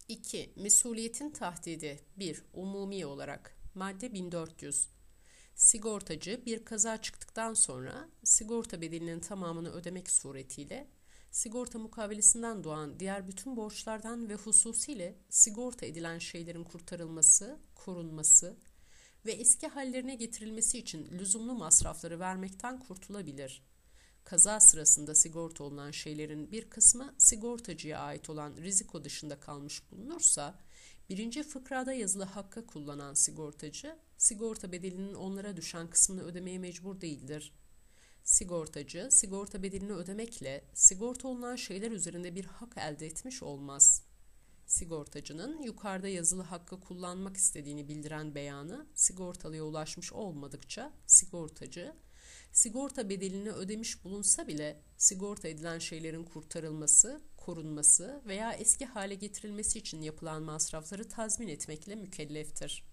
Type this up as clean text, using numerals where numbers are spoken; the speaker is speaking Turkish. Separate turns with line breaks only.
2. Mesuliyetin tahdidi 1. Umumi olarak madde 1400. Sigortacı bir kaza çıktıktan sonra sigorta bedelinin tamamını ödemek suretiyle sigorta mukavelesinden doğan diğer bütün borçlardan ve hususiyle sigorta edilen şeylerin kurtarılması, korunması ve eski hallerine getirilmesi için lüzumlu masrafları vermekten kurtulabilir. Kaza sırasında sigorta olunan şeylerin bir kısmı sigortacıya ait olan riziko dışında kalmış bulunursa, birinci fıkrada yazılı hakkı kullanan sigortacı, sigorta bedelinin onlara düşen kısmını ödemeye mecbur değildir. Sigortacı, sigorta bedelini ödemekle sigorta olunan şeyler üzerinde bir hak elde etmiş olmaz. Sigortacının yukarıda yazılı hakkı kullanmak istediğini bildiren beyanı sigortalıya ulaşmış olmadıkça sigortacı, sigorta bedelini ödemiş bulunsa bile sigorta edilen şeylerin kurtarılması, korunması veya eski hale getirilmesi için yapılan masrafları tazmin etmekle mükelleftir.